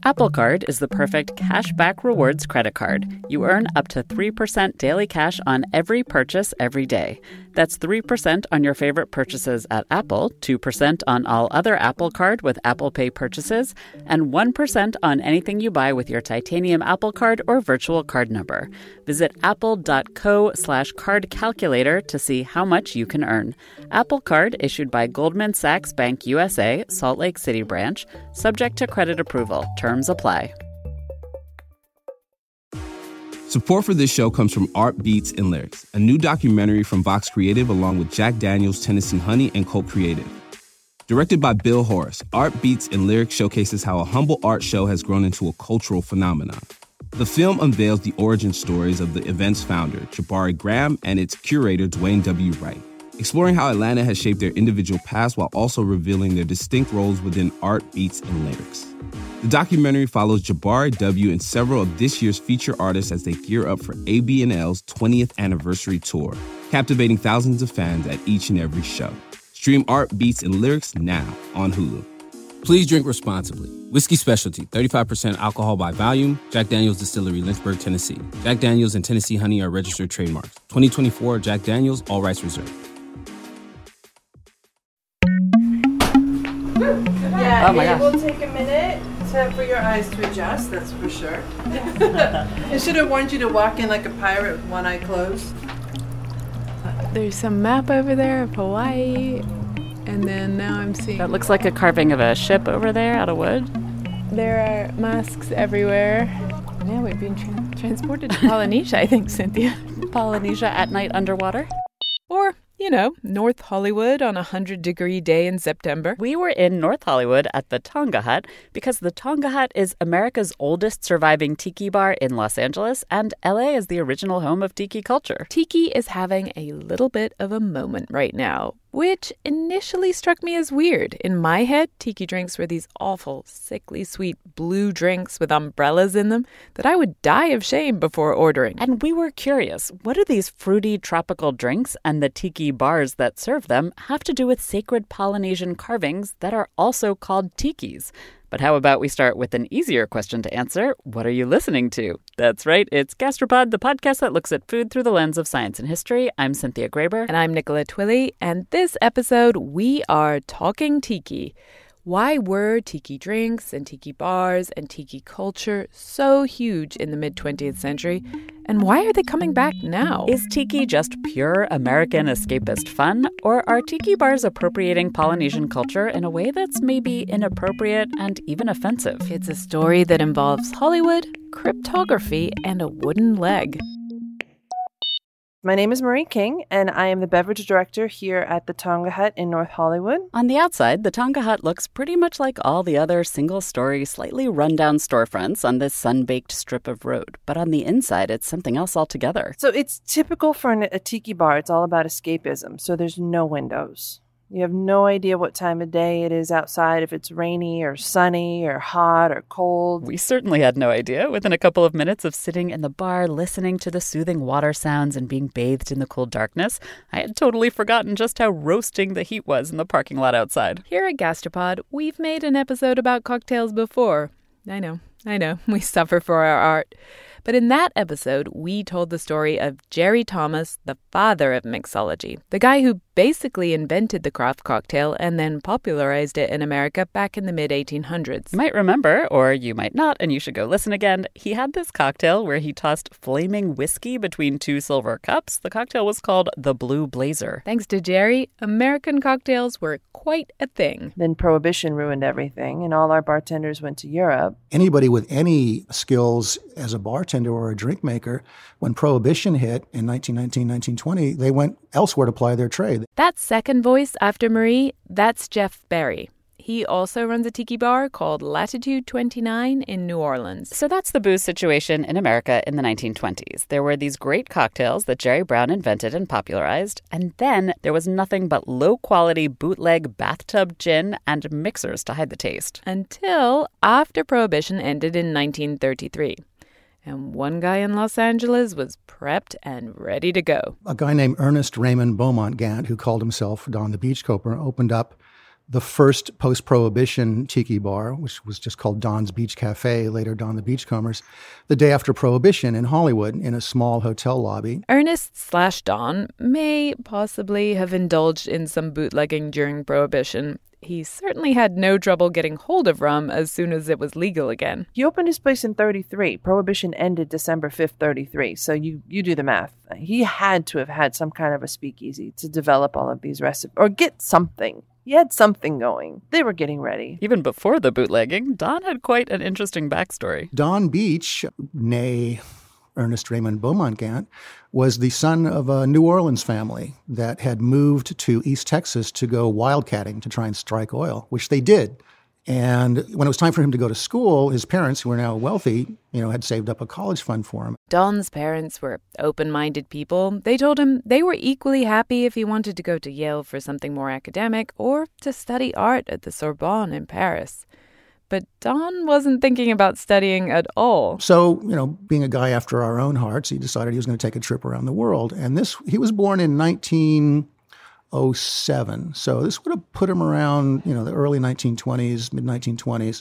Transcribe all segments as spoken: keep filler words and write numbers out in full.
Apple Card is the perfect cashback rewards credit card. You earn up to three percent daily cash on every purchase every day. That's three percent on your favorite purchases at Apple, two percent on all other Apple Card with Apple Pay purchases, and one percent on anything you buy with your titanium Apple Card or virtual card number. Visit apple.co slash card calculator to see how much you can earn. Apple Card issued by Goldman Sachs Bank U S A, Salt Lake City branch, subject to credit approval. Terms apply. Support for this show comes from Art Beats and Lyrics, a new documentary from Vox Creative along with Jack Daniels, Tennessee Honey, and Cult Creative. Directed by Bill Horace, Art Beats and Lyrics showcases how a humble art show has grown into a cultural phenomenon. The film unveils the origin stories of the event's founder, Jabari Graham, and its curator, Dwayne W. Wright, exploring how Atlanta has shaped their individual past while also revealing their distinct roles within art, beats, and lyrics. The documentary follows Jabari W. and several of this year's feature artists as they gear up for A B and L's twentieth anniversary tour, captivating thousands of fans at each and every show. Stream Art, Beats, and Lyrics now on Hulu. Please drink responsibly. Whiskey Specialty, thirty-five percent alcohol by volume. Jack Daniel's Distillery, Lynchburg, Tennessee. Jack Daniel's and Tennessee Honey are registered trademarks. twenty twenty-four Jack Daniel's, all rights reserved. Yeah, oh my it gosh. will take a minute to, for your eyes to adjust, that's for sure. I should have warned you to walk in like a pirate with one eye closed. There's some map over there of Hawaii, and then now I'm seeing... That looks like a carving of a ship over there out of wood. There are masks everywhere. Now we've been tra- transported to Polynesia, I think, Cynthia. Polynesia at night underwater. Or, you know, North Hollywood on a hundred-degree day in September. We were in North Hollywood at the Tonga Hut because the Tonga Hut is America's oldest surviving tiki bar in Los Angeles, and L A is the original home of tiki culture. Tiki is having a little bit of a moment right now, which initially struck me as weird. In my head, tiki drinks were these awful, sickly sweet blue drinks with umbrellas in them that I would die of shame before ordering. And we were curious, what do these fruity tropical drinks and the tiki bars that serve them have to do with sacred Polynesian carvings that are also called tikis? But how about we start with an easier question to answer? What are you listening to? That's right, it's Gastropod, the podcast that looks at food through the lens of science and history. I'm Cynthia Graber. And I'm Nicola Twilley. And this episode, we are talking tiki. Why were tiki drinks and tiki bars and tiki culture so huge in the mid-twentieth century? And why are they coming back now? Is tiki just pure American escapist fun? Or are tiki bars appropriating Polynesian culture in a way that's maybe inappropriate and even offensive? It's a story that involves Hollywood, cryptography, and a wooden leg. My name is Marie King, and I am the beverage director here at the Tonga Hut in North Hollywood. On the outside, the Tonga Hut looks pretty much like all the other single-story, slightly run-down storefronts on this sun-baked strip of road. But on the inside, it's something else altogether. So it's typical for an, a tiki bar. It's all about escapism, so there's no windows. You have no idea what time of day it is outside, if it's rainy or sunny or hot or cold. We certainly had no idea. Within a couple of minutes of sitting in the bar, listening to the soothing water sounds and being bathed in the cool darkness, I had totally forgotten just how roasting the heat was in the parking lot outside. Here at Gastropod, we've made an episode about cocktails before. I know, I know, we suffer for our art. But in that episode, we told the story of Jerry Thomas, the father of mixology, the guy who basically invented the craft cocktail and then popularized it in America back in the mid eighteen hundreds. You might remember, or you might not, and you should go listen again. He had this cocktail where he tossed flaming whiskey between two silver cups. The cocktail was called the Blue Blazer. Thanks to Jerry, American cocktails were quite a thing. Then Prohibition ruined everything, and all our bartenders went to Europe. Anybody with any skills as a bartender or a drink maker, when Prohibition hit in nineteen nineteen, nineteen twenty, they went elsewhere to ply their trade. That second voice after Marie, that's Jeff Berry. He also runs a tiki bar called Latitude twenty-nine in New Orleans. So that's the booze situation in America in the nineteen twenties. There were these great cocktails that Jerry Brown invented and popularized, and then there was nothing but low-quality bootleg bathtub gin and mixers to hide the taste. Until after Prohibition ended in nineteen thirty-three. And one guy in Los Angeles was prepped and ready to go. A guy named Ernest Raymond Beaumont Gant, who called himself Don the Beachcomber, opened up the first post-Prohibition tiki bar, which was just called Don's Beach Cafe, later Don the Beachcombers, the day after Prohibition in Hollywood in a small hotel lobby. Ernest slash Don may possibly have indulged in some bootlegging during Prohibition. He certainly had no trouble getting hold of rum as soon as it was legal again. He opened his place in thirty-three. Prohibition ended December fifth, thirty-three. So you, you do the math. He had to have had some kind of a speakeasy to develop all of these recipes, or get something. He had something going. They were getting ready. Even before the bootlegging, Don had quite an interesting backstory. Don Beach, née Ernest Raymond Beaumont-Gant, was the son of a New Orleans family that had moved to East Texas to go wildcatting to try and strike oil, which they did. And when it was time for him to go to school, his parents, who were now wealthy, you know, had saved up a college fund for him. Don's parents were open-minded people. They told him they were equally happy if he wanted to go to Yale for something more academic or to study art at the Sorbonne in Paris. But Don wasn't thinking about studying at all. So, you know, being a guy after our own hearts, he decided he was going to take a trip around the world. And this, he was born in nineteen oh seven. So this would have put him around, you know, the early nineteen twenties, mid nineteen twenties.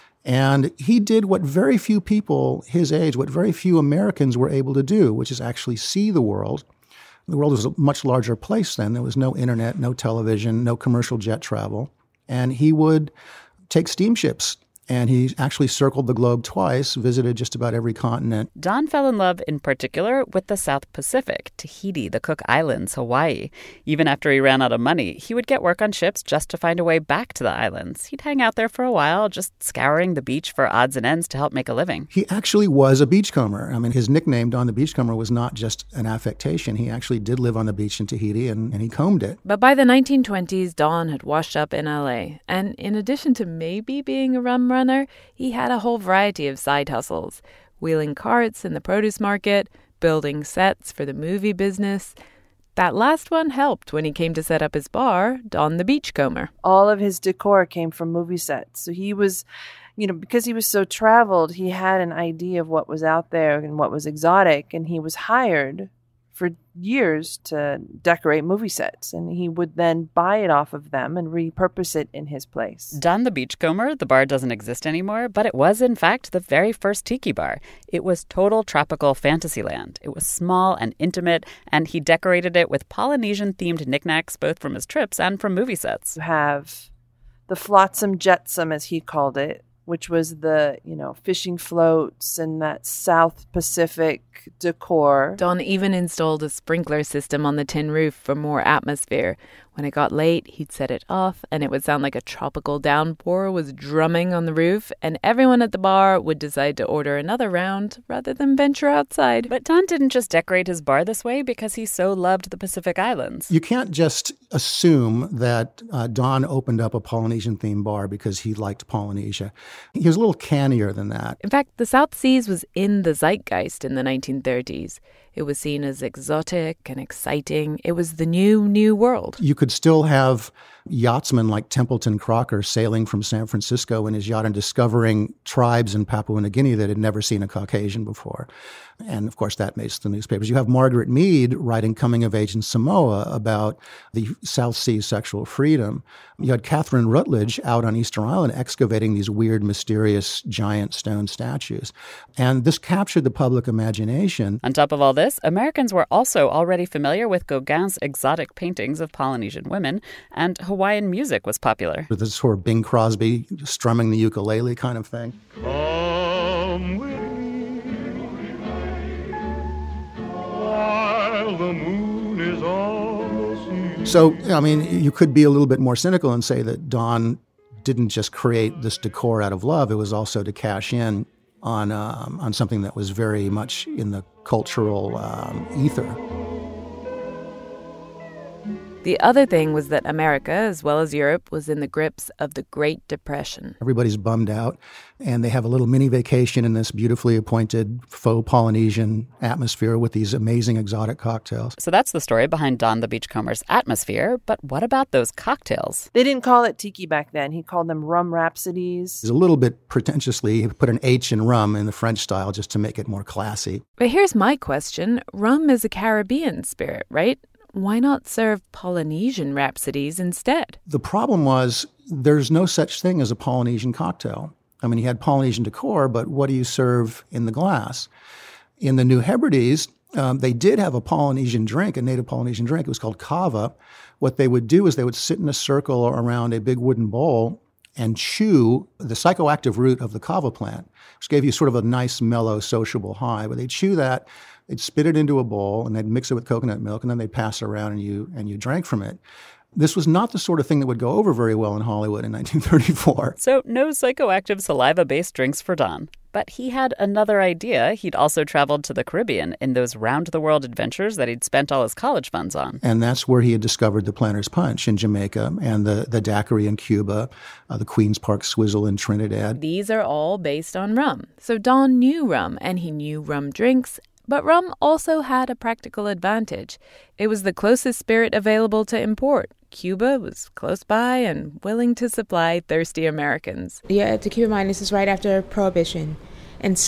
And he did what very few people his age, what very few Americans were able to do, which is actually see the world. The world was a much larger place then. There was no internet, no television, no commercial jet travel. And he would take steamships. And he actually circled the globe twice, visited just about every continent. Don fell in love in particular with the South Pacific, Tahiti, the Cook Islands, Hawaii. Even after he ran out of money, he would get work on ships just to find a way back to the islands. He'd hang out there for a while, just scouring the beach for odds and ends to help make a living. He actually was a beachcomber. I mean, his nickname, Don the Beachcomber, was not just an affectation. He actually did live on the beach in Tahiti, and, and he combed it. But by the nineteen twenties, Don had washed up in L A. And in addition to maybe being a rum runner, he had a whole variety of side hustles, wheeling carts in the produce market, building sets for the movie business. That last one helped when he came to set up his bar, Don the Beachcomber. All of his decor came from movie sets. So he was, you know, because he was so traveled, he had an idea of what was out there and what was exotic, and he was hired for years to decorate movie sets, and he would then buy it off of them and repurpose it in his place. Don the Beachcomber, the bar doesn't exist anymore, but it was in fact the very first tiki bar. It was total tropical fantasy land. It was small and intimate, and he decorated it with Polynesian-themed knickknacks both from his trips and from movie sets. You have the flotsam jetsam, as he called it, which was the, you know, fishing floats and that South Pacific decor. Don even installed a sprinkler system on the tin roof for more atmosphere. When it got late, he'd set it off, and it would sound like a tropical downpour was drumming on the roof, and everyone at the bar would decide to order another round rather than venture outside. But Don didn't just decorate his bar this way because he so loved the Pacific Islands. You can't just assume that uh, Don opened up a Polynesian-themed bar because he liked Polynesia. He was a little cannier than that. In fact, the South Seas was in the zeitgeist in the nineteen thirties. It was seen as exotic and exciting. It was the new, new world. You could still have yachtsmen like Templeton Crocker sailing from San Francisco in his yacht and discovering tribes in Papua New Guinea that had never seen a Caucasian before. And, of course, that makes the newspapers. You have Margaret Mead writing Coming of Age in Samoa about the South Sea sexual freedom. You had Catherine Rutledge out on Easter Island excavating these weird, mysterious, giant stone statues. And this captured the public imagination. On top of all this, Americans were also already familiar with Gauguin's exotic paintings of Polynesian women, and Hawaiian music was popular. With this sort of Bing Crosby strumming the ukulele kind of thing. Come with me while the moon is on the sea. So, I mean, you could be a little bit more cynical and say that Don didn't just create this decor out of love. It was also to cash in on um, on something that was very much in the cultural um, ether. The other thing was that America, as well as Europe, was in the grips of the Great Depression. Everybody's bummed out, and they have a little mini vacation in this beautifully appointed faux Polynesian atmosphere with these amazing exotic cocktails. So that's the story behind Don the Beachcomber's atmosphere, but what about those cocktails? They didn't call it tiki back then. He called them rum rhapsodies. It's a little bit pretentiously, he put an H in rum in the French style just to make it more classy. But here's my question. Rum is a Caribbean spirit, right? why not serve Polynesian rhapsodies instead? The problem was there's no such thing as a Polynesian cocktail. I mean, he had Polynesian decor, but what do you serve in the glass? In the New Hebrides, um, they did have a Polynesian drink, a native Polynesian drink. It was called kava. What they would do is they would sit in a circle around a big wooden bowl and chew the psychoactive root of the kava plant, which gave you sort of a nice, mellow, sociable high. But they'd chew that, they'd spit it into a bowl, and they'd mix it with coconut milk, and then they'd pass it around and you and you drank from it. This was not the sort of thing that would go over very well in Hollywood in nineteen thirty-four. So no psychoactive saliva-based drinks for Don. But he had another idea. He'd also traveled to the Caribbean in those round-the-world adventures that he'd spent all his college funds on. And that's where he had discovered the Planter's Punch in Jamaica and the, the daiquiri in Cuba, uh, the Queen's Park Swizzle in Trinidad. These are all based on rum. So Don knew rum, and he knew rum drinks. But rum also had a practical advantage. It was the closest spirit available to import. Cuba was close by and willing to supply thirsty Americans. Yeah, to keep in mind, this is right after Prohibition. And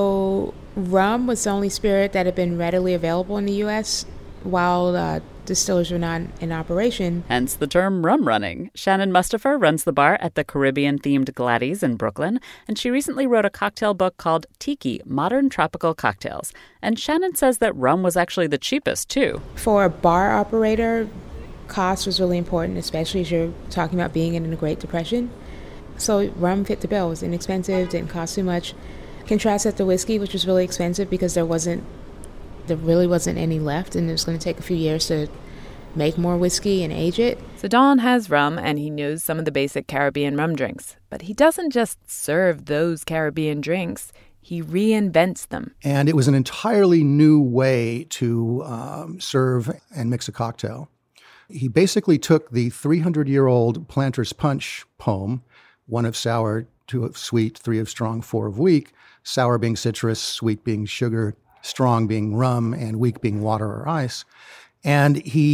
so rum was the only spirit that had been readily available in the U S while uh, distillers were not in operation. Hence the term rum running. Shannon Mustafer runs the bar at the Caribbean-themed Gladys in Brooklyn, and she recently wrote a cocktail book called Tiki, Modern Tropical Cocktails. And Shannon says that rum was actually the cheapest, too. For a bar operator, cost was really important, especially as you're talking about being in a Great Depression. So rum fit the bill. It was inexpensive, didn't cost too much. Contrast that to whiskey, which was really expensive because there wasn't, there really wasn't any left, and it was going to take a few years to make more whiskey and age it. So Don has rum, and he knows some of the basic Caribbean rum drinks. But he doesn't just serve those Caribbean drinks. He reinvents them. And it was an entirely new way to um, serve and mix a cocktail. He basically took the three hundred year old Planter's Punch poem, one of sour, two of sweet, three of strong, four of weak, sour being citrus, sweet being sugar, strong being rum, and weak being water or ice. And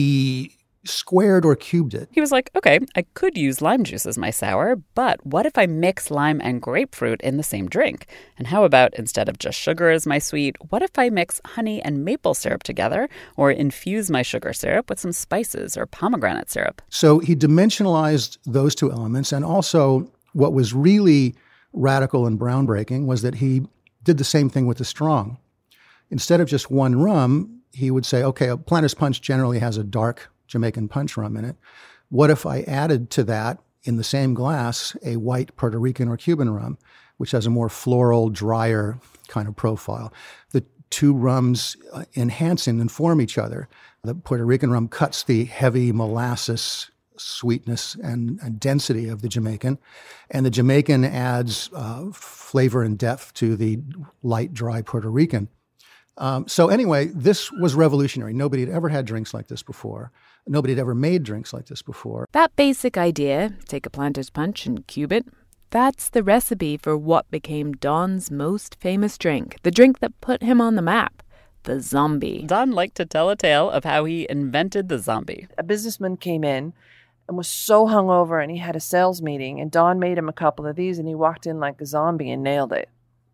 he squared or cubed it. He was like, okay, I could use lime juice as my sour, but what if I mix lime and grapefruit in the same drink? And how about, instead of just sugar as my sweet, what if I mix honey and maple syrup together, or infuse my sugar syrup with some spices or pomegranate syrup? So he dimensionalized those two elements, and also what was really radical and groundbreaking was that he did the same thing with the strong. Instead of just one rum, he would say, okay, a Planter's Punch generally has a dark Jamaican punch rum in it. What if I added to that in the same glass a white Puerto Rican or Cuban rum, which has a more floral, drier kind of profile? The two rums uh, enhance and inform each other. The Puerto Rican rum cuts the heavy molasses sweetness and, and density of the Jamaican, and the Jamaican adds uh, flavor and depth to the light, dry Puerto Rican. Um, so anyway, this was revolutionary. Nobody had ever had drinks like this before. Nobody had ever made drinks like this before. That basic idea, take a Planter's Punch and cube it, that's the recipe for what became Don's most famous drink, the drink that put him on the map, the zombie. Don liked to tell a tale of how he invented the zombie. A businessman came in and was so hungover, and he had a sales meeting, and Don made him a couple of these, and he walked in like a zombie and nailed it.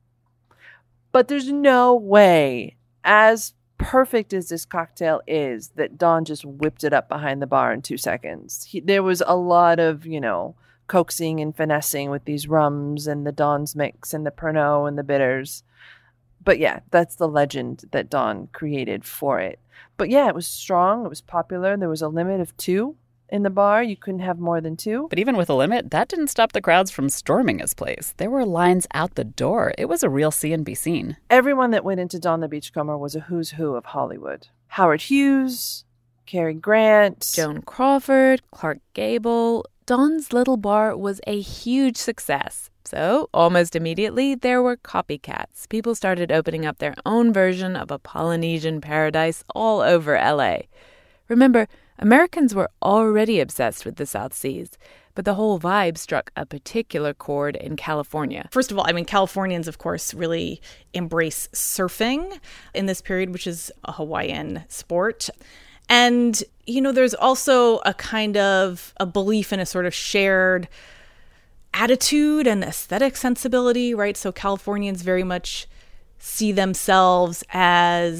But there's no way, as perfect as this cocktail is, that Don just whipped it up behind the bar in two seconds. He, there was a lot of, you know, coaxing and finessing with these rums and the Don's mix and the Pernod and the bitters. But yeah, that's the legend that Don created for it. But yeah, it was strong. It was popular. There was a limit of two in the bar. You couldn't have more than two. But even with a limit, that didn't stop the crowds from storming his place. There were lines out the door. It was a real see and be seen. Everyone that went into Don the Beachcomber was a who's who of Hollywood. Howard Hughes, Cary Grant, Joan Crawford, Clark Gable. Don's little bar was a huge success. So, almost immediately, there were copycats. People started opening up their own version of a Polynesian paradise all over L A. Remember, Americans were already obsessed with the South Seas, but the whole vibe struck a particular chord in California. First of all, I mean, Californians, of course, really embrace surfing in this period, which is a Hawaiian sport. And, you know, there's also a kind of a belief in a sort of shared attitude and aesthetic sensibility, right? So Californians very much see themselves as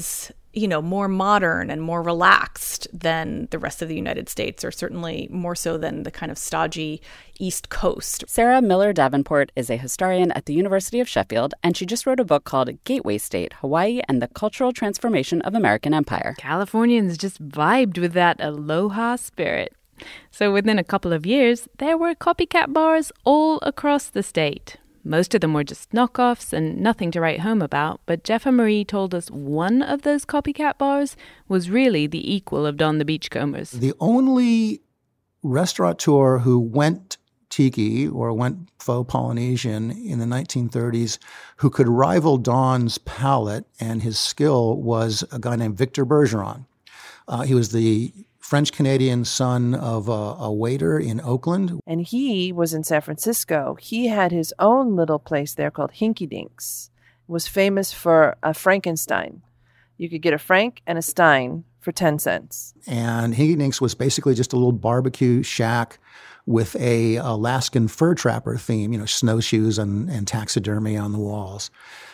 you know, more modern and more relaxed than the rest of the United States, or certainly more so than the kind of stodgy East Coast. Sarah Miller Davenport is a historian at the University of Sheffield, and she just wrote a book called Gateway State, Hawaii and the Cultural Transformation of American Empire. Californians just vibed with that aloha spirit. So within a couple of years, there were copycat bars all across the state. Most of them were just knockoffs and nothing to write home about, but Jeff and Marie told us one of those copycat bars was really the equal of Don the Beachcombers. The only restaurateur who went tiki or went faux Polynesian in the nineteen thirties who could rival Don's palate and his skill was a guy named Victor Bergeron. Uh, he was the French-Canadian son of a, a waiter in Oakland. And he was in San Francisco. He had his own little place there called Hinky Dinks. It was famous for a Frankenstein. You could get a Frank and a Stein for ten cents. And Hinky Dinks was basically just a little barbecue shack with a Alaskan fur trapper theme, you know, snowshoes and, and taxidermy on the walls.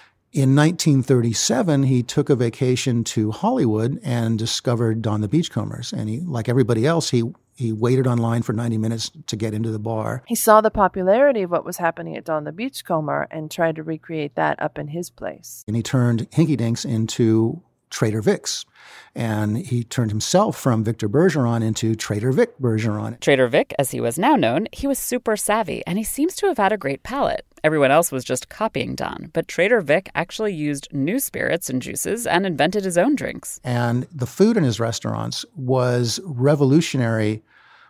In nineteen thirty-seven, he took a vacation to Hollywood and discovered Don the Beachcombers. And he, like everybody else, he he waited online for ninety minutes to get into the bar. He saw the popularity of what was happening at Don the Beachcomber and tried to recreate that up in his place. And he turned Hinky Dinks into Trader Vic's. And he turned himself from Victor Bergeron into Trader Vic Bergeron. Trader Vic, as he was now known, he was super savvy, and he seems to have had a great palate. Everyone else was just copying Don, but Trader Vic actually used new spirits and juices and invented his own drinks. And the food in his restaurants was revolutionary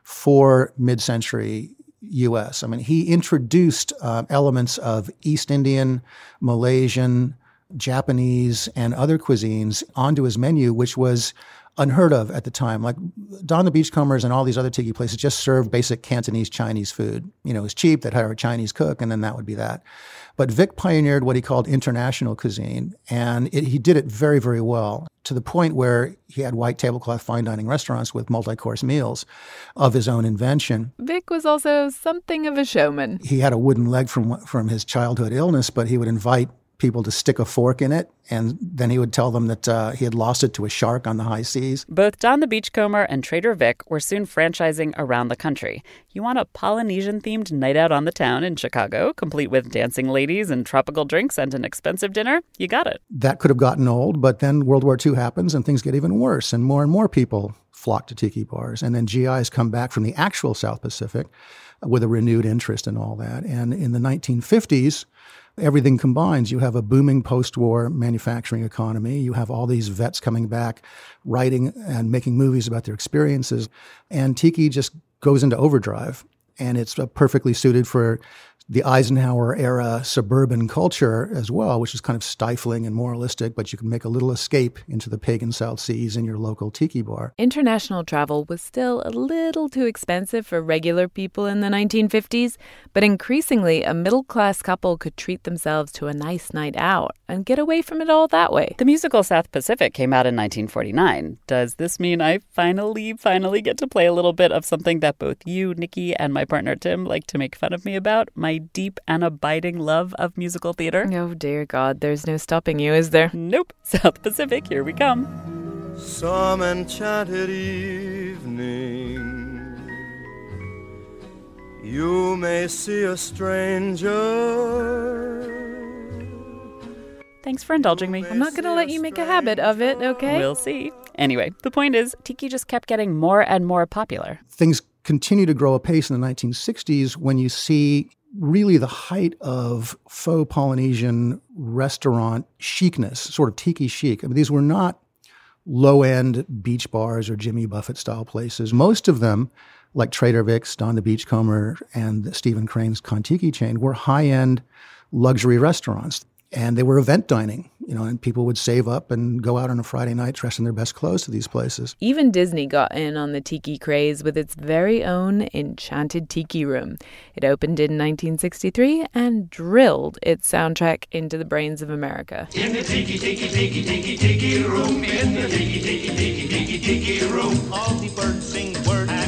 for mid-century U S. I mean, he introduced uh, elements of East Indian, Malaysian, Japanese, and other cuisines onto his menu, which was unheard of at the time. Like Don the Beachcombers and all these other tiki places just served basic Cantonese Chinese food. You know, it was cheap. They'd hire a Chinese cook, and then that would be that. But Vic pioneered what he called international cuisine, and it, he did it very, very well, to the point where he had white tablecloth fine dining restaurants with multi-course meals of his own invention. Vic was also something of a showman. He had a wooden leg from from his childhood illness, but he would invite people to stick a fork in it, and then he would tell them that uh, he had lost it to a shark on the high seas. Both Don the Beachcomber and Trader Vic were soon franchising around the country. You want a Polynesian-themed night out on the town in Chicago, complete with dancing ladies and tropical drinks and an expensive dinner? You got it. That could have gotten old, but then World War Two happens and things get even worse, and more and more people flock to tiki bars. And then G Is come back from the actual South Pacific with a renewed interest in all that. And in the nineteen fifties, everything combines. You have a booming post-war manufacturing economy. You have all these vets coming back, writing and making movies about their experiences. And tiki just goes into overdrive. And it's perfectly suited for the Eisenhower-era suburban culture as well, which is kind of stifling and moralistic, but you can make a little escape into the pagan South Seas in your local tiki bar. International travel was still a little too expensive for regular people in the nineteen fifties, but increasingly a middle-class couple could treat themselves to a nice night out and get away from it all that way. The musical South Pacific came out in nineteen forty-nine. Does this mean I finally, finally get to play a little bit of something that both you, Nikki, and my partner Tim like to make fun of me about? My deep and abiding love of musical theater? Oh, dear God, there's no stopping you, is there? Nope. South Pacific, here we come. Some enchanted evening you may see a stranger. Thanks for indulging me. I'm not going to let you make a habit of it, okay? We'll see. Anyway, the point is, tiki just kept getting more and more popular. Things continue to grow apace in the nineteen sixties when you see really the height of faux Polynesian restaurant chicness, sort of tiki chic. I mean, these were not low-end beach bars or Jimmy Buffett-style places. Most of them, like Trader Vic's, Don the Beachcomber, and Stephen Crane's Kontiki chain, were high-end luxury restaurants. And they were event dining, you know, and people would save up and go out on a Friday night dressed in their best clothes to these places. Even Disney got in on the tiki craze with its very own Enchanted Tiki Room. It opened in nineteen sixty-three and drilled its soundtrack into the brains of America. In the tiki, tiki, tiki, tiki, tiki room, in the tiki, tiki, tiki, tiki, tiki room, all the birds sing words and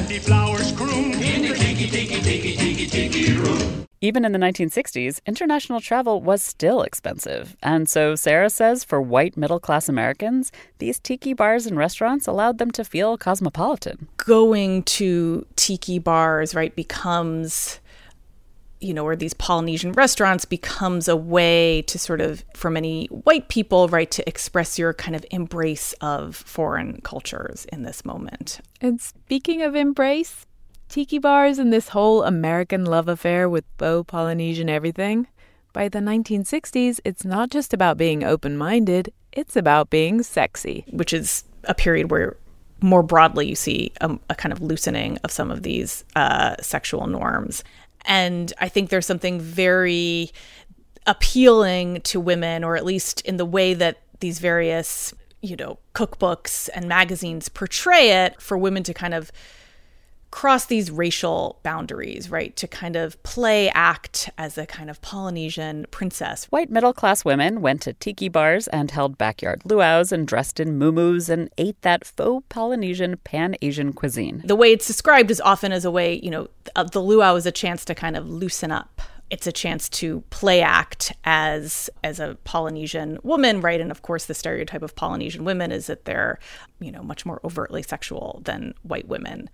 candy flowers croon in the tiki, tiki, tiki, tiki, tiki room. Even in the nineteen sixties, international travel was still expensive. And so Sarah says for white middle-class Americans, these tiki bars and restaurants allowed them to feel cosmopolitan. Going to tiki bars, right, becomes, you know, or these Polynesian restaurants becomes a way to sort of, for many white people, right, to express your kind of embrace of foreign cultures in this moment. And speaking of embrace, tiki bars and this whole American love affair with faux Polynesian everything, by the nineteen sixties, it's not just about being open-minded, it's about being sexy. Which is a period where more broadly you see a, a kind of loosening of some of these uh, sexual norms. And I think there's something very appealing to women, or at least in the way that these various, you know, cookbooks and magazines portray it, for women to kind of cross these racial boundaries, right? To kind of play act as a kind of Polynesian princess. White middle-class women went to tiki bars and held backyard luau's and dressed in muumuus and ate that faux Polynesian pan-Asian cuisine. The way it's described is often as a way, you know, the luau is a chance to kind of loosen up. It's a chance to play act as as a Polynesian woman, right? And of course, the stereotype of Polynesian women is that they're, you know, much more overtly sexual than white women.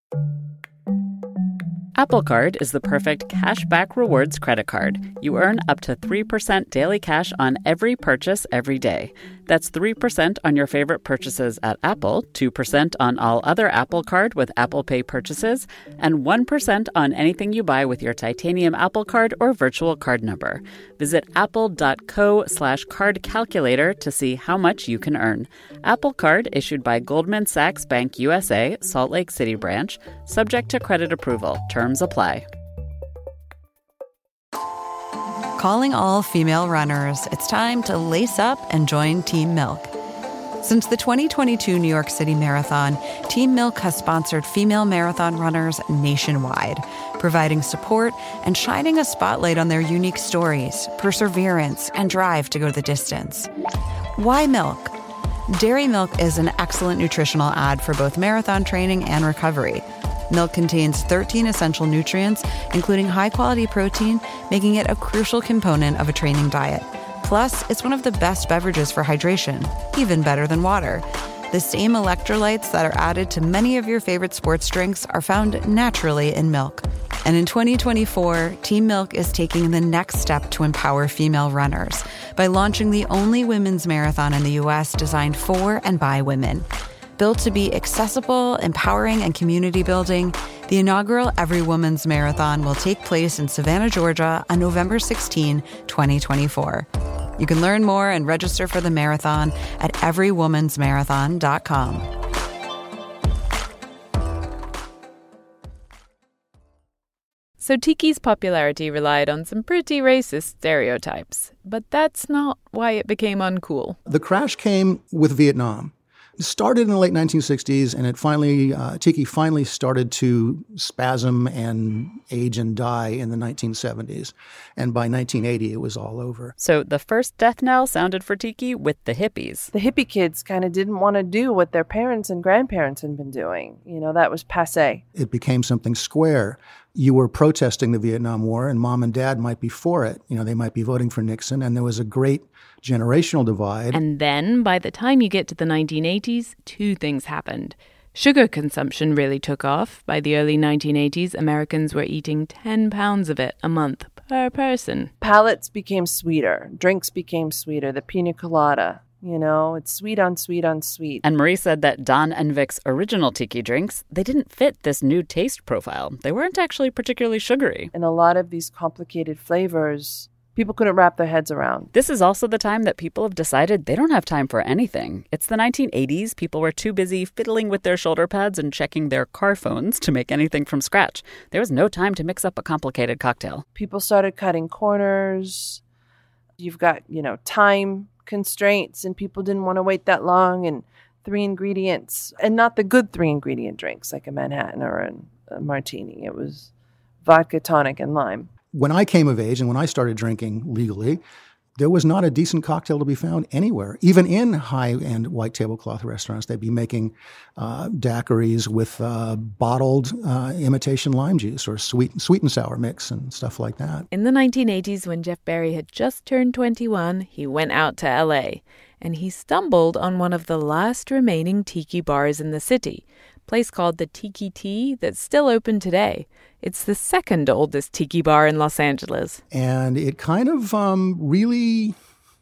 Apple Card is the perfect cashback rewards credit card. You earn up to three percent daily cash on every purchase every day. That's three percent on your favorite purchases at Apple, two percent on all other Apple Card with Apple Pay purchases, and one percent on anything you buy with your titanium Apple Card or virtual card number. Visit apple.co slash card calculator to see how much you can earn. Apple Card issued by Goldman Sachs Bank U S A, Salt Lake City branch, subject to credit approval. Terms apply. Calling all female runners, it's time to lace up and join Team Milk. Since the twenty twenty-two New York City Marathon, Team Milk has sponsored female marathon runners nationwide, providing support and shining a spotlight on their unique stories, perseverance, and drive to go the distance. Why milk? Dairy milk is an excellent nutritional ad for both marathon training and recovery. Milk contains thirteen essential nutrients, including high-quality protein, making it a crucial component of a training diet. Plus, it's one of the best beverages for hydration, even better than water. The same electrolytes that are added to many of your favorite sports drinks are found naturally in milk. And in twenty twenty-four, Team Milk is taking the next step to empower female runners by launching the only women's marathon in the U S designed for and by women. Built to be accessible, empowering, and community building, the inaugural Every Woman's Marathon will take place in Savannah, Georgia on November sixteenth, twenty twenty-four. You can learn more and register for the marathon at every woman's marathon dot com. So Tiki's popularity relied on some pretty racist stereotypes, but that's not why it became uncool. The crash came with Vietnam. It started in the late nineteen sixties, and it finally, uh, tiki finally started to spasm and age and die in the nineteen seventies. And by nineteen eighty, it was all over. So the first death knell sounded for tiki with the hippies. The hippie kids kind of didn't want to do what their parents and grandparents had been doing. You know, that was passé. It became something square. You were protesting the Vietnam War, and mom and dad might be for it. You know, they might be voting for Nixon, and there was a great generational divide. And then, by the time you get to the nineteen eighties, two things happened. Sugar consumption really took off. By the early nineteen eighties, Americans were eating ten pounds of it a month per person. Palates became sweeter. Drinks became sweeter. The pina colada. You know, it's sweet on sweet on sweet. And Marie said that Don and Vic's original tiki drinks, they didn't fit this new taste profile. They weren't actually particularly sugary. And a lot of these complicated flavors, people couldn't wrap their heads around. This is also the time that people have decided they don't have time for anything. It's the nineteen eighties. People were too busy fiddling with their shoulder pads and checking their car phones to make anything from scratch. There was no time to mix up a complicated cocktail. People started cutting corners. You've got, you know, time constraints, and people didn't want to wait that long, and three ingredients, and not the good three ingredient drinks like a Manhattan or a, a martini. It was vodka, tonic, and lime. When I came of age and when I started drinking legally, there was not a decent cocktail to be found anywhere. Even in high-end white tablecloth restaurants, they'd be making uh, daiquiris with uh, bottled uh, imitation lime juice or sweet, sweet and sour mix and stuff like that. In the nineteen eighties, when Jeff Barry had just turned twenty-one, he went out to L A, and he stumbled on one of the last remaining tiki bars in the city, a place called the Tiki Tea that's still open today. It's the second oldest tiki bar in Los Angeles. And it kind of um, really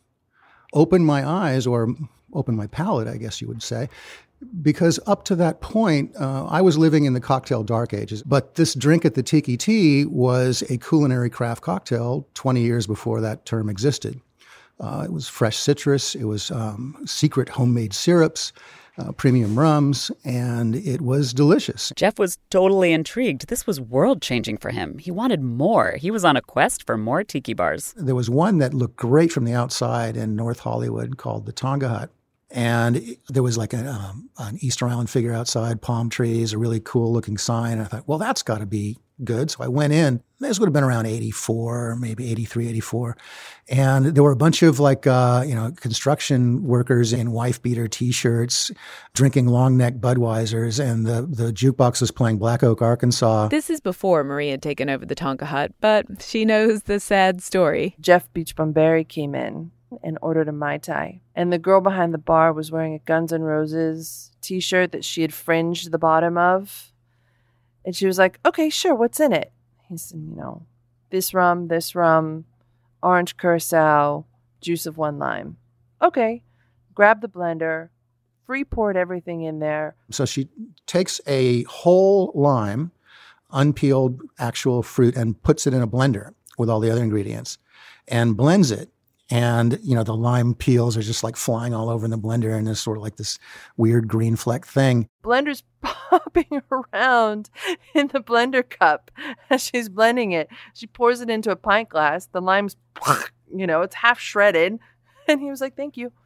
opened my eyes, or opened my palate, I guess you would say, because up to that point, uh, I was living in the cocktail dark ages. But this drink at the Tiki Tea was a culinary craft cocktail twenty years before that term existed. Uh, it was fresh citrus. It was um, secret homemade syrups, uh, premium rums, and it was delicious. Jeff was totally intrigued. This was world-changing for him. He wanted more. He was on a quest for more tiki bars. There was one that looked great from the outside in North Hollywood called the Tonga Hut. And there was like a, um, an Easter Island figure outside, palm trees, a really cool-looking sign. And I thought, well, that's got to be good. So I went in. This would have been around eighty-four, maybe eighty-three, eighty-four. And there were a bunch of like, uh, you know, construction workers in wife-beater T-shirts drinking long-neck Budweisers. And the, the jukebox was playing Black Oak, Arkansas. This is before Marie had taken over the Tonka Hut, but she knows the sad story. Jeff Beachbum Barry came in and ordered a Mai Tai. And the girl behind the bar was wearing a Guns N' Roses T-shirt that she had fringed the bottom of. And she was like, okay, sure, what's in it? He said, you know, this rum, this rum, orange curacao, juice of one lime. Okay. Grabbed the blender, free poured everything in there. So she takes a whole lime, unpeeled actual fruit, and puts it in a blender with all the other ingredients and blends it. And, you know, the lime peels are just like flying all over in the blender, and there's sort of like this weird green fleck thing. Blender's popping around in the blender cup as she's blending it. She pours it into a pint glass. The lime's, you know, it's half shredded. And he was like, thank you.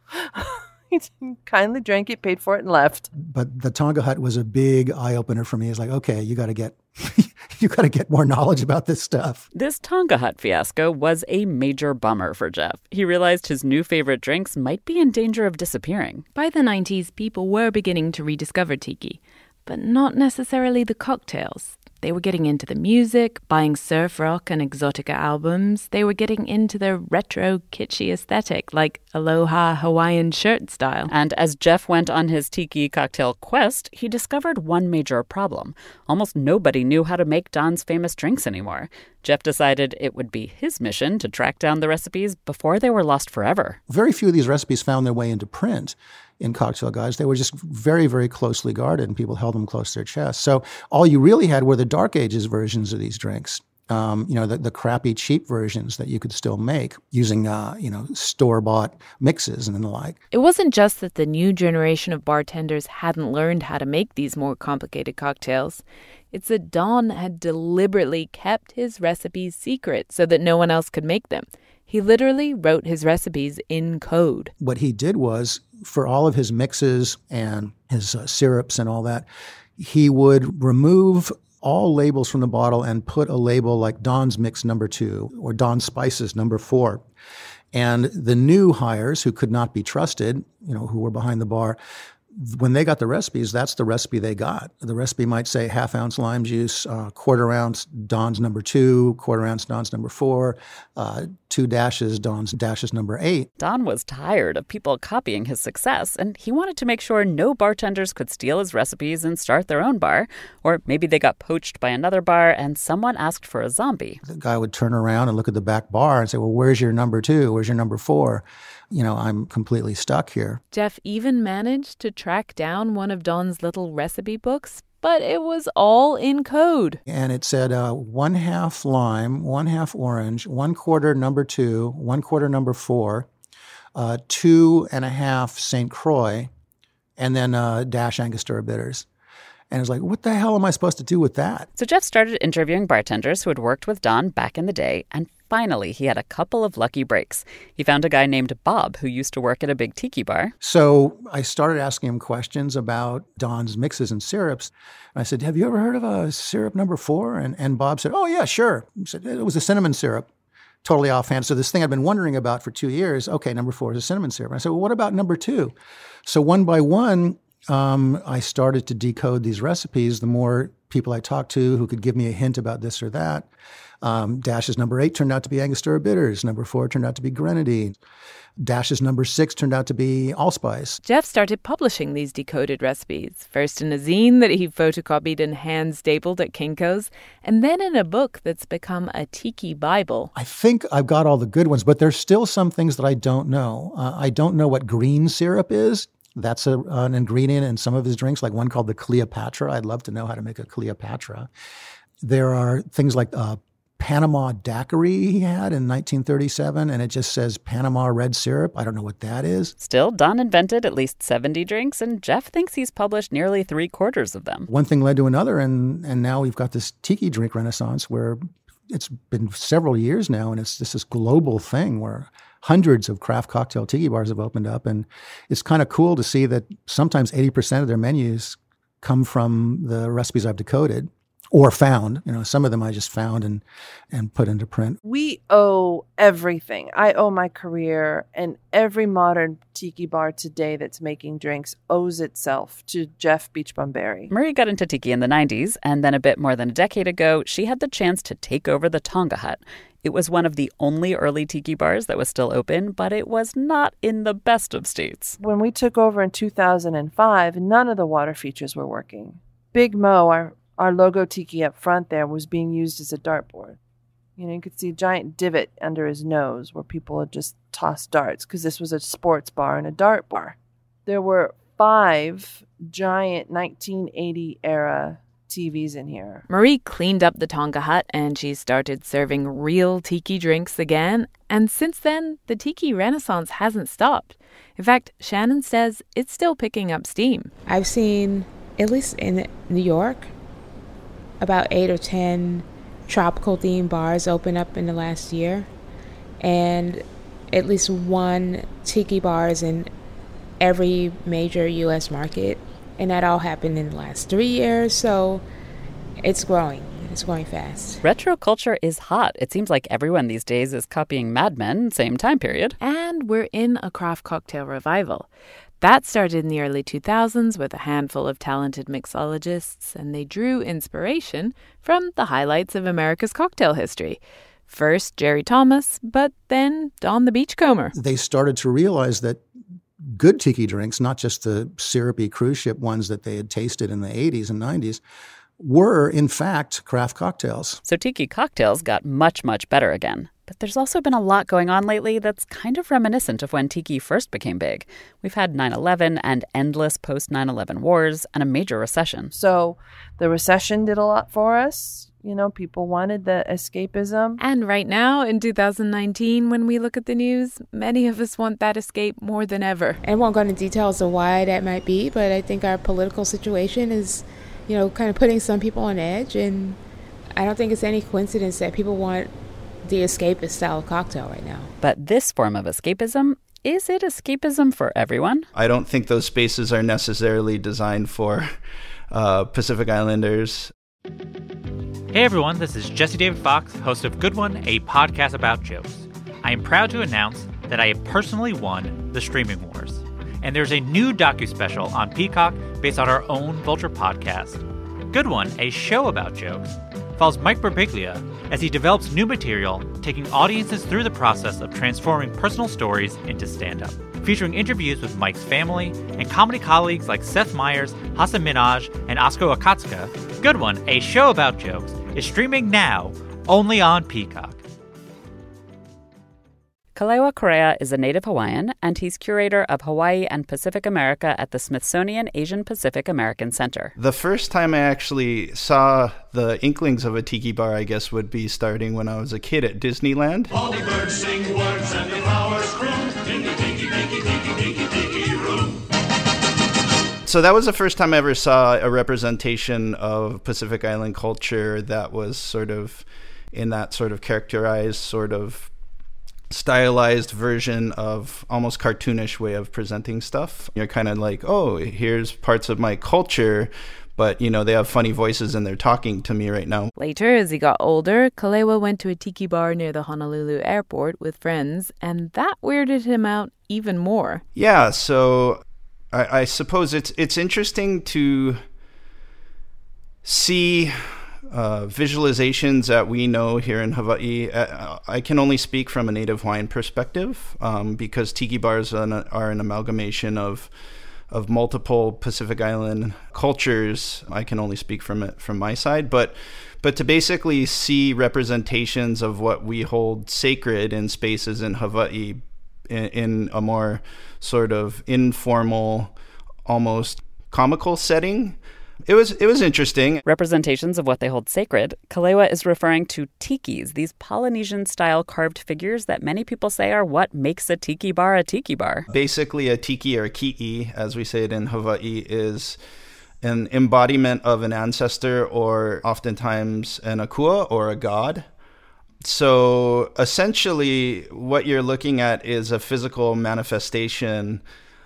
He kindly drank it, paid for it, and left. But the Tonga Hut was a big eye-opener for me. It's like, okay, you got to get you got to get more knowledge about this stuff. This Tonga Hut fiasco was a major bummer for Jeff. He realized his new favorite drinks might be in danger of disappearing. By the nineties, people were beginning to rediscover tiki, but not necessarily the cocktails. They were getting into the music, buying surf rock and exotica albums. They were getting into the retro, kitschy aesthetic, like Aloha Hawaiian shirt style. And as Jeff went on his tiki cocktail quest, he discovered one major problem. Almost nobody knew how to make Don's famous drinks anymore. Jeff decided it would be his mission to track down the recipes before they were lost forever. Very few of these recipes found their way into print in Cocktail Guides. They were just very, very closely guarded, and people held them close to their chest. So all you really had were the Dark Ages versions of these drinks. Um, you know, the, the crappy, cheap versions that you could still make using, uh, you know, store-bought mixes and the like. It wasn't just that the new generation of bartenders hadn't learned how to make these more complicated cocktails. It's that Don had deliberately kept his recipes secret so that no one else could make them. He literally wrote his recipes in code. What he did was, for all of his mixes and his uh, syrups and all that, he would remove all labels from the bottle and put a label like Don's Mix number two or Don's Spices number four. And the new hires who could not be trusted, you know, who were behind the bar, when they got the recipes, that's the recipe they got. The recipe might say half ounce lime juice, uh, quarter ounce Don's number two, quarter ounce Don's number four, uh, two dashes Don's dashes number eight. Don was tired of people copying his success, and he wanted to make sure no bartenders could steal his recipes and start their own bar. Or maybe they got poached by another bar and someone asked for a zombie. The guy would turn around and look at the back bar and say, well, where's your number two? Where's your number four? You know, I'm completely stuck here. Jeff even managed to track down one of Don's little recipe books, but it was all in code. And it said uh, one half lime, one half orange, one quarter number two, one quarter number four, uh, two and a half Saint Croix, and then uh, dash Angostura bitters. And it was like, what the hell am I supposed to do with that? So Jeff started interviewing bartenders who had worked with Don back in the day, and finally he had a couple of lucky breaks. He found a guy named Bob who used to work at a big tiki bar. So I started asking him questions about Don's mixes and syrups. And I said, have you ever heard of a syrup number four? And, and Bob said, oh, yeah, sure. He said, it was a cinnamon syrup. totally offhand. So this thing I'd been wondering about for two years, okay, number four is a cinnamon syrup. And I said, well, what about number two? So one by one, um, I started to decode these recipes. The more people I talked to who could give me a hint about this or that. Um, Dash's number eight turned out to be Angostura bitters. Number four turned out to be grenadine. Dash's number six turned out to be allspice. Jeff started publishing these decoded recipes, first in a zine that he photocopied and hand-stapled at Kinko's, and then in a book that's become a tiki Bible. I think I've got all the good ones, but there's still some things that I don't know. Uh, I don't know what green syrup is. That's a, an ingredient in some of his drinks, like one called the Cleopatra. I'd love to know how to make a Cleopatra. There are things like uh, Panama daiquiri he had in nineteen thirty-seven, and it just says Panama red syrup. I don't know what that is. Still, Don invented at least seventy drinks, and Jeff thinks he's published nearly three quarters of them. One thing led to another, and and now we've got this tiki drink renaissance where it's been several years now, and it's just this global thing where hundreds of craft cocktail tiki bars have opened up, and it's kind of cool to see that sometimes eighty percent of their menus come from the recipes I've decoded. Or found, you know, some of them I just found and and put into print. We owe everything. I owe my career, and every modern tiki bar today that's making drinks owes itself to Jeff Beachbum Berry. Marie got into tiki in the nineties, and then a bit more than a decade ago, she had the chance to take over the Tonga Hut. It was one of the only early tiki bars that was still open, but it was not in the best of states. When we took over in two thousand five, none of the water features were working. Big Mo, our Our logo tiki up front there, was being used as a dartboard. You know, you could see a giant divot under his nose where people had just tossed darts because this was a sports bar and a dart bar. There were five giant nineteen eighty era T Vs in here. Marie cleaned up the Tonga Hut and she started serving real tiki drinks again. And since then, the tiki renaissance hasn't stopped. In fact, Shannon says it's still picking up steam. I've seen, at least in New York, about eight or ten tropical themed bars open up in the last year, and at least one tiki bar is in every major U S market, and that all happened in the last three years, so it's growing. It's growing fast. Retro culture is hot. It seems like everyone these days is copying Mad Men, same time period. And we're in a craft cocktail revival. That started in the early two thousands with a handful of talented mixologists, and they drew inspiration from the highlights of America's cocktail history. First, Jerry Thomas, but then Don the Beachcomber. They started to realize that good tiki drinks, not just the syrupy cruise ship ones that they had tasted in the eighties and nineties, were, in fact, craft cocktails. So tiki cocktails got much, much better again. But there's also been a lot going on lately that's kind of reminiscent of when tiki first became big. We've had nine eleven and endless post nine eleven wars and a major recession. So the recession did a lot for us. You know, people wanted the escapism. And right now, in two thousand nineteen, when we look at the news, many of us want that escape more than ever. And I won't go into details of why that might be, but I think our political situation is, you know, kind of putting some people on edge. And I don't think it's any coincidence that people want the escapist style of cocktail right now. But this form of escapism, is it escapism for everyone? I don't think those spaces are necessarily designed for uh, Pacific Islanders. Hey everyone, this is Jesse David Fox, host of Good One, a podcast about jokes. I am proud to announce that I have personally won the Streaming Wars. And there's a new docu-special on Peacock based on our own Vulture podcast. Good One, a show about jokes, follows Mike Birbiglia as he develops new material, taking audiences through the process of transforming personal stories into stand-up. Featuring interviews with Mike's family and comedy colleagues like Seth Meyers, Hasan Minhaj, and Asko Akatsuka, Good One, a show about jokes, is streaming now only on Peacock. Kalewa Correa is a native Hawaiian, and he's curator of Hawaii and Pacific America at the Smithsonian Asian Pacific American Center. The first time I actually saw the inklings of a tiki bar, I guess, would be starting when I was a kid at Disneyland. All the birds sing words and the flowers croon in the tiki, tiki, tiki, tiki, tiki room. So that was the first time I ever saw a representation of Pacific Island culture that was sort of in that sort of characterized, sort of stylized version of almost cartoonish way of presenting stuff. You're kind of like, oh, here's parts of my culture, But, you know, they have funny voices and they're talking to me right now. Later, as he got older, Kalewa went to a tiki bar near the Honolulu airport with friends, and that weirded him out even more. Yeah, so I, I suppose it's it's interesting to see uh, visualizations that we know here in Hawaii. Uh, I can only speak from a Native Hawaiian perspective um, because tiki bars are an, are an amalgamation of of multiple Pacific Island cultures. I can only speak from it from my side, but but to basically see representations of what we hold sacred in spaces in Hawaii in, in a more sort of informal, almost comical setting. It was it was interesting. Representations of what they hold sacred. Kalewa is referring to tikis, these Polynesian-style carved figures that many people say are what makes a tiki bar a tiki bar. Basically, a tiki or ki'i, as we say it in Hawaii, is an embodiment of an ancestor or oftentimes an akua or a god. So essentially, what you're looking at is a physical manifestation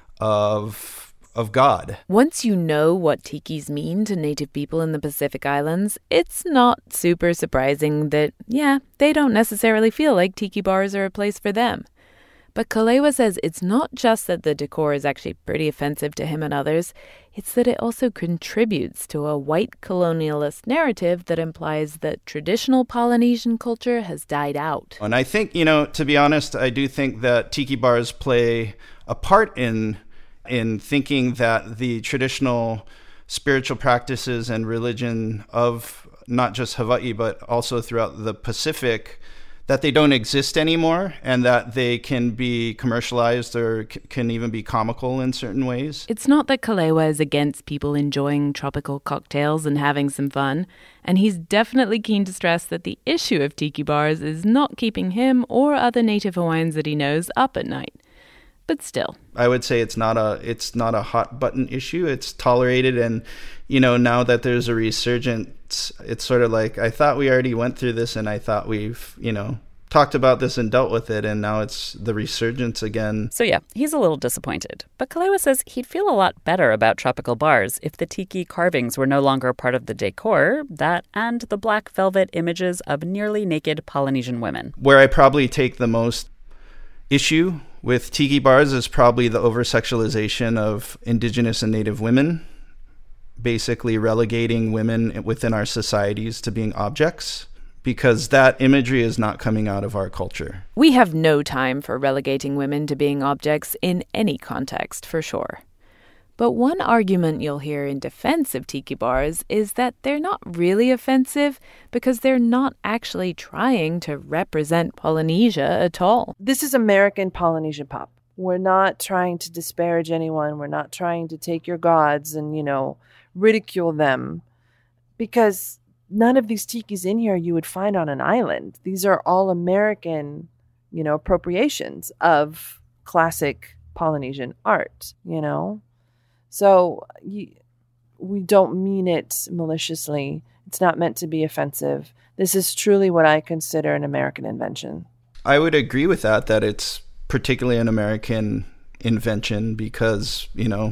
of of God. Once you know what tikis mean to Native people in the Pacific Islands, it's not super surprising that, yeah, they don't necessarily feel like tiki bars are a place for them. But Kalewa says it's not just that the decor is actually pretty offensive to him and others, it's that it also contributes to a white colonialist narrative that implies that traditional Polynesian culture has died out. And I think, you know, to be honest, I do think that tiki bars play a part in in thinking that the traditional spiritual practices and religion of not just Hawaii, but also throughout the Pacific, that they don't exist anymore and that they can be commercialized or c- can even be comical in certain ways. It's not that Kalewa is against people enjoying tropical cocktails and having some fun, and he's definitely keen to stress that the issue of tiki bars is not keeping him or other Native Hawaiians that he knows up at night. But still, I would say it's not a it's not a hot button issue. It's tolerated, and you know, now that there's a resurgence, it's sort of like I thought we already went through this, and I thought we've you know talked about this and dealt with it, and now it's the resurgence again. So yeah, he's a little disappointed. But Kalewa says he'd feel a lot better about tropical bars if the tiki carvings were no longer part of the decor, that and the black velvet images of nearly naked Polynesian women. Where I probably take the most issue with tiki bars is probably the over-sexualization of Indigenous and Native women, basically relegating women within our societies to being objects, because that imagery is not coming out of our culture. We have no time for relegating women to being objects in any context, for sure. But one argument you'll hear in defense of tiki bars is that they're not really offensive because they're not actually trying to represent Polynesia at all. This is American Polynesian pop. We're not trying to disparage anyone. We're not trying to take your gods and, you know, ridicule them, because none of these tikis in here you would find on an island. These are all American, you know, appropriations of classic Polynesian art, you know. So you, we don't mean it maliciously. It's not meant to be offensive. This is truly what I consider an American invention. I would agree with that, that it's particularly an American invention because, you know,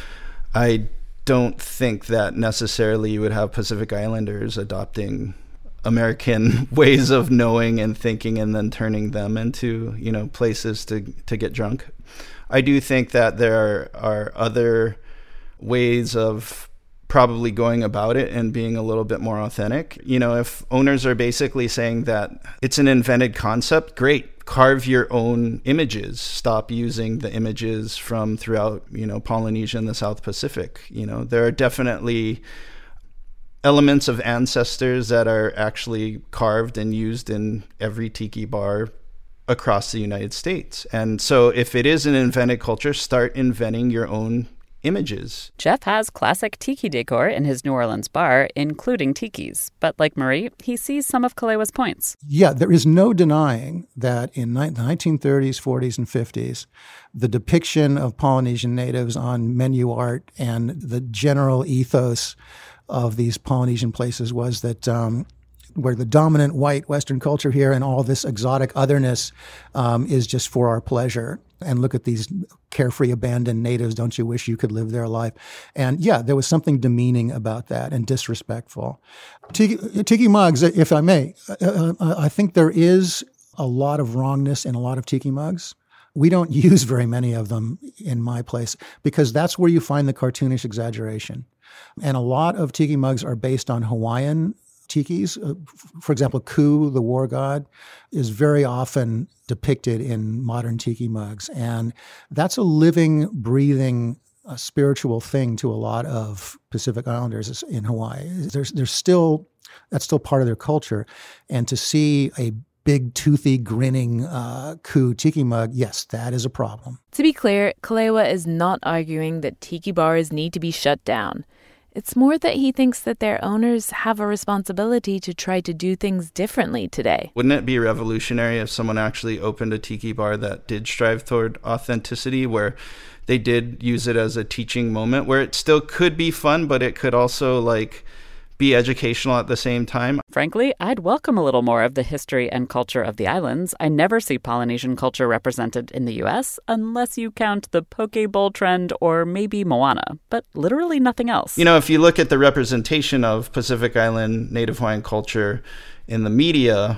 I don't think that necessarily you would have Pacific Islanders adopting American ways of knowing and thinking and then turning them into, you know, places to, to get drunk. I do think that there are, are other ways of probably going about it and being a little bit more authentic. You know, if owners are basically saying that it's an invented concept, great, carve your own images. Stop using the images from throughout, you know, Polynesia and the South Pacific. You know, there are definitely elements of ancestors that are actually carved and used in every tiki bar across the United States. And so if it is an invented culture, start inventing your own images. Jeff has classic tiki decor in his New Orleans bar, including tikis. But like Marie, he sees some of Kalewa's points. Yeah, there is no denying that in the nineteen thirties, forties, and fifties, the depiction of Polynesian natives on menu art and the general ethos of these Polynesian places was that um, where the dominant white Western culture here and all this exotic otherness um, is just for our pleasure. and look at these carefree, abandoned natives. Don't you wish you could live their life? And yeah, there was something demeaning about that and disrespectful. Tiki, tiki mugs, if I may, uh, I think there is a lot of wrongness in a lot of tiki mugs. We don't use very many of them in my place because that's where you find the cartoonish exaggeration. And a lot of tiki mugs are based on Hawaiian tikis. Uh, for example, Ku, the war god, is very often depicted in modern tiki mugs. And that's a living, breathing, uh, spiritual thing to a lot of Pacific Islanders in Hawaii. There's, there's still, that's still part of their culture. And to see a big, toothy, grinning uh, Ku tiki mug, yes, that is a problem. To be clear, Kalewa is not arguing that tiki bars need to be shut down. It's more that he thinks that their owners have a responsibility to try to do things differently today. Wouldn't it be revolutionary if someone actually opened a tiki bar that did strive toward authenticity, where they did use it as a teaching moment, where it still could be fun, but it could also, like, be educational at the same time? Frankly, I'd welcome a little more of the history and culture of the islands. I never see Polynesian culture represented in the U S, unless you count the poke bowl trend or maybe Moana, but literally nothing else. You know, if you look at the representation of Pacific Island Native Hawaiian culture in the media,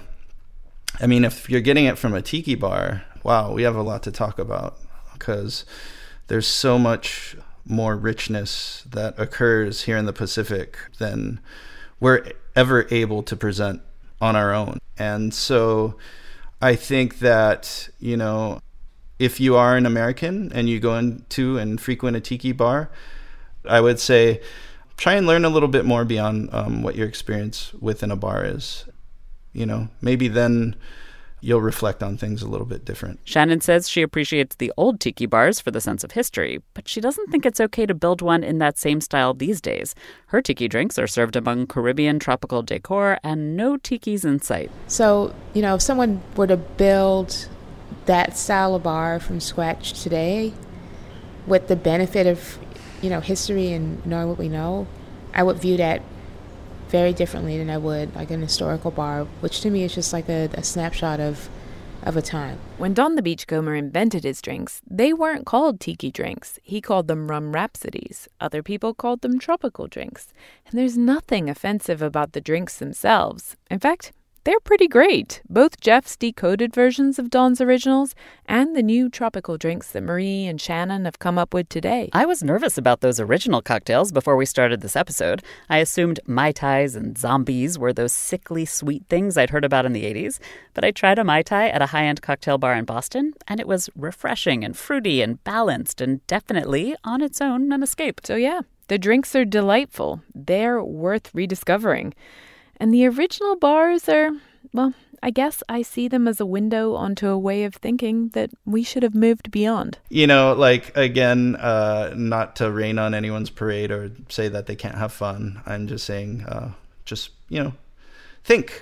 I mean, if you're getting it from a tiki bar, wow, we have a lot to talk about, because there's so much more richness that occurs here in the Pacific than we're ever able to present on our own. And so I think that, you know, if you are an American and you go into and frequent a tiki bar, I would say try and learn a little bit more beyond um, what your experience within a bar is. You know, maybe then you'll reflect on things a little bit different. Shannon says she appreciates the old tiki bars for the sense of history, but she doesn't think it's okay to build one in that same style these days. Her tiki drinks are served among Caribbean tropical decor and no tikis in sight. So, you know, if someone were to build that style of bar from scratch today, with the benefit of, you know, history and knowing what we know, I would view that very differently than I would like an historical bar, which to me is just like a, a snapshot of of a time. When Don the Beachcomber invented his drinks, they weren't called tiki drinks. He called them rum rhapsodies. Other people called them tropical drinks. And there's nothing offensive about the drinks themselves. In fact, they're pretty great. Both Jeff's decoded versions of Don's originals and the new tropical drinks that Marie and Shannon have come up with today. I was nervous about those original cocktails before we started this episode. I assumed Mai Tais and zombies were those sickly sweet things I'd heard about in the eighties. But I tried a Mai Tai at a high-end cocktail bar in Boston, and it was refreshing and fruity and balanced and definitely, on its own, an escape. So yeah, the drinks are delightful. They're worth rediscovering. And the original bars are, well, I guess I see them as a window onto a way of thinking that we should have moved beyond. You know, like, again, uh, not to rain on anyone's parade or say that they can't have fun. I'm just saying, uh, just, you know, think.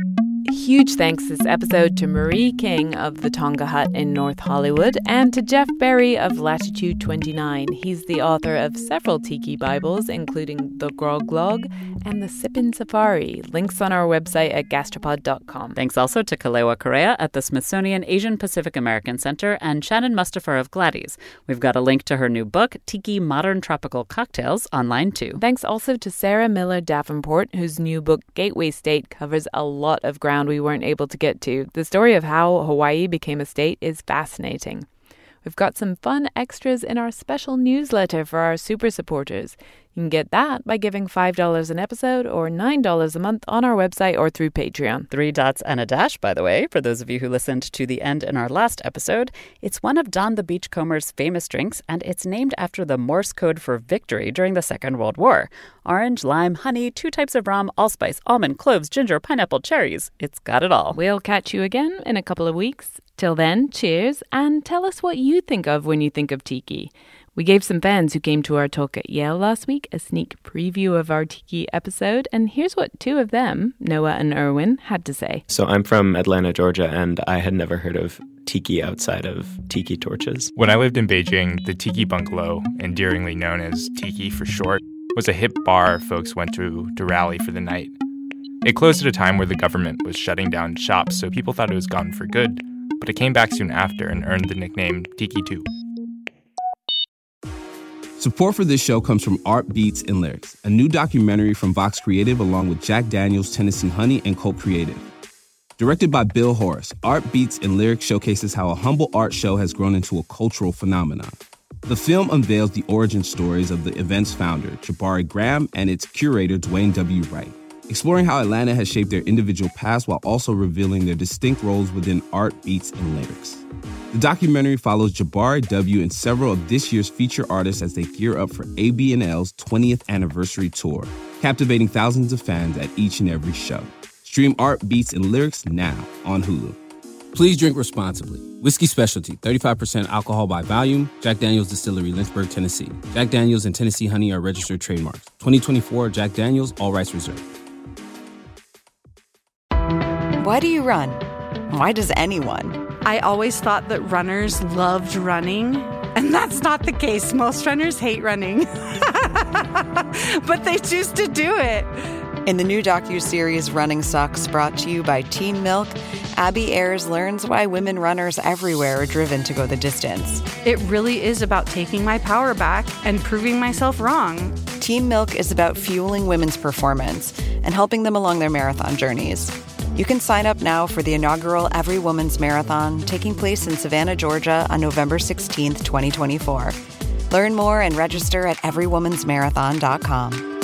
Huge thanks this episode to Marie King of the Tonga Hut in North Hollywood and to Jeff Berry of Latitude twenty-nine. He's the author of several tiki Bibles, including The Grog Log and The Sippin' Safari. Links on our website at gastropod dot com. Thanks also to Kalewa Correa at the Smithsonian Asian Pacific American Center and Shannon Mustapher of Gladys. We've got a link to her new book, Tiki Modern Tropical Cocktails, online too. Thanks also to Sarah Miller Davenport, whose new book, Gateway State, covers a lot of ground we weren't able to get to. The story of how Hawaii became a state is fascinating. We've got some fun extras in our special newsletter for our super supporters. You can get that by giving five dollars an episode or nine dollars a month on our website or through Patreon. Three dots and a dash, by the way, for those of you who listened to the end in our last episode. It's one of Don the Beachcomber's famous drinks, and it's named after the Morse code for victory during the Second World War. Orange, lime, honey, two types of rum, allspice, almond, cloves, ginger, pineapple, cherries. It's got it all. We'll catch you again in a couple of weeks. Till then, cheers, and tell us what you think of when you think of tiki. We gave some fans who came to our talk at Yale last week a sneak preview of our tiki episode, and here's what two of them, Noah and Erwin, had to say. So I'm from Atlanta, Georgia, and I had never heard of tiki outside of tiki torches. When I lived in Beijing, the Tiki Bungalow, endearingly known as Tiki for short, was a hip bar folks went to to rally for the night. It closed at a time where the government was shutting down shops, so people thought it was gone for good. but it came back soon after and earned the nickname Tiki two. Support for this show comes from Art Beats and Lyrics, a new documentary from Vox Creative along with Jack Daniels, Tennessee Honey, and Colt Creative. Directed by Bill Horace, Art Beats and Lyrics showcases how a humble art show has grown into a cultural phenomenon. The film unveils the origin stories of the event's founder, Jabari Graham, and its curator, Dwayne W. Wright, exploring how Atlanta has shaped their individual paths while also revealing their distinct roles within art, beats, and lyrics. The documentary follows Jabari W. and several of this year's feature artists as they gear up for A B N L's twentieth anniversary tour, captivating thousands of fans at each and every show. Stream Art, Beats, and Lyrics now on Hulu. Please drink responsibly. Whiskey Specialty, thirty-five percent alcohol by volume. Jack Daniels Distillery, Lynchburg, Tennessee. Jack Daniels and Tennessee Honey are registered trademarks. twenty twenty-four Jack Daniels, all rights reserved. Why do you run? Why does anyone? I always thought that runners loved running, and that's not the case. Most runners hate running, but they choose to do it. In the new docuseries Running Sucks, brought to you by Teen Milk, Abby Ayers learns why women runners everywhere are driven to go the distance. It really is about taking my power back and proving myself wrong. Teen Milk is about fueling women's performance and helping them along their marathon journeys. You can sign up now for the inaugural Every Woman's Marathon taking place in Savannah, Georgia on November sixteenth, twenty twenty-four. Learn more and register at every woman's marathon dot com.